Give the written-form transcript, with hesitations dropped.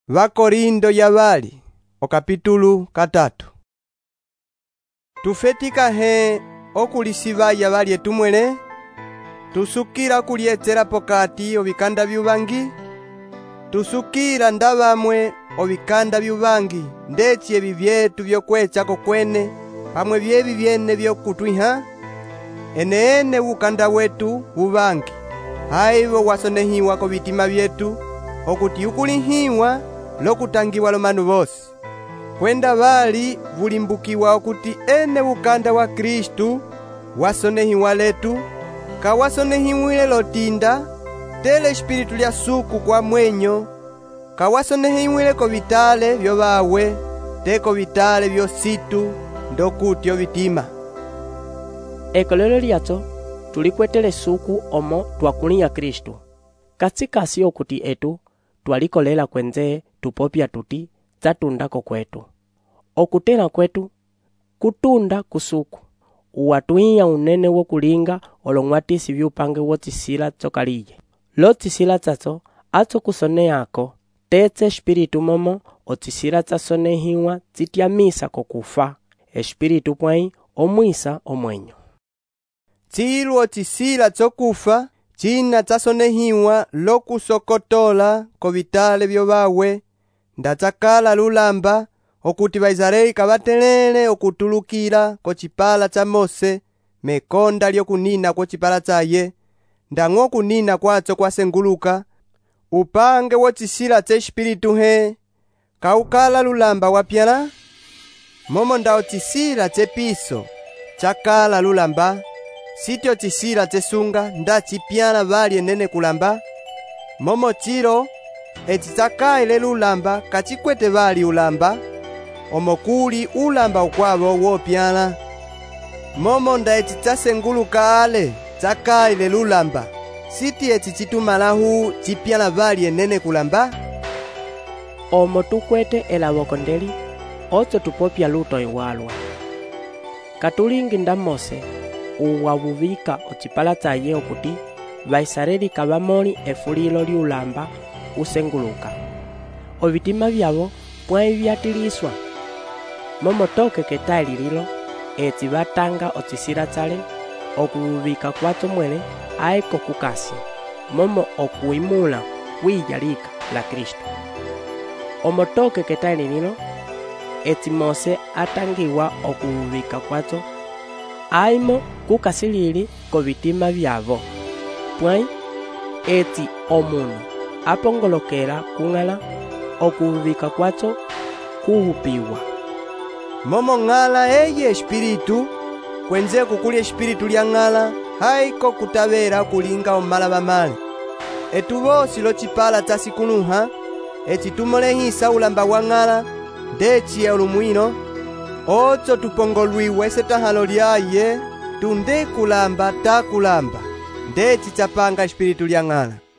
Vakorindo yavali okapitulu 3. Tufetika he okulisiva yavali etumwele tusukira kulietsela pokati ovikanda vyuvangi tusukira ndavamwe ovikanda vyuvangi ndeci evi vyetu vyokwechako kwene pamwe vyevi vyene vyokutwiha ene ukanda wetu vuvangi haivo wasonehiwa ko vitima vyetu okuti ukulihiwa lokutangiwa lomanu vosi kwenda vali vulimbukiwa okuti ene ukanda wa Kristu wasonehiwa letu kawasonehiwile lotinda tele espiritu lya suku kwa mwenyo kawasonehiwile ko vitale vyo vawe teko vitale vyo situ ndokuti ovitima ekolelo lyatso tulikwetele suku omo twakulinya Kristu katsikasi okuti etu twalikolela kwenze tupopya tuti tsatundako kwetu okutela kwetu kutunda kusuku uwatuiya unene wokulinga olong'watisi vyupange wotsisila tsokaliye lotsisila tsatso atso kusoneyako tetse espiritu momo otsisila tsasonehiwa tsityamisa kokufa espiritu pwai omwisa omwenyo tsilu otsisila tsokufa china tsasonehiwa lokusokotola ko vitale vyo vawe ndatsakala lulamba okuti Vaisraeli kavatelele okutulukila ko chipala tsa Mose mekonda lyokunina ko chipala tsaye ndang'o kunina kwatso kwasenguluka upange wotsisila tse espiritu he kaukala lulamba wapyala momo nda otsisila tse piso chakala lulamba sityo tsisila tsesunga nda chipyala vali enene kulamba momo chilo etsitsakaile lulamba kachikwete vali ulamba omokuli ulamba ukwavo wopyala momo nda etsitsasenguluka ale tsakaile lulamba siti etsichitumalahu chipyala vali enene kulamba omo tukwete elavokondeli otso tupopya luto iwalwa katulingi nda Mose uwavuvika ochipala tsaye okuti Vaisraeli kavamoli efulilo lyulamba usenguluka ovitima vyavo pwai vyatiliswa momo toke ketali lilo etsi vatanga otsisila tsale okuvuvika kwatso mwele aiko kukasi momo okuimula kwiyalika la Kristu omo toke ketali lilo etsi Mose atangiwa okuvuvika kwatso aimo kukasilili ko vitima vyavo pwai etsi omunu apongolokela kung'ala okuvuvika kwatso kuhupiwa momo ng'ala eye espiritu kwenze kukuli espiritu lya ng'ala haiko kutavera kulinga omala male etu vosi lochipala tsasikuluha echitumolehisa ulamba wa ng'ala ndeci olumwino otso tupongolwiwe setahalo lyaye tunde kulamba takulamba ndeci tsapanga espiritu lya ng'ala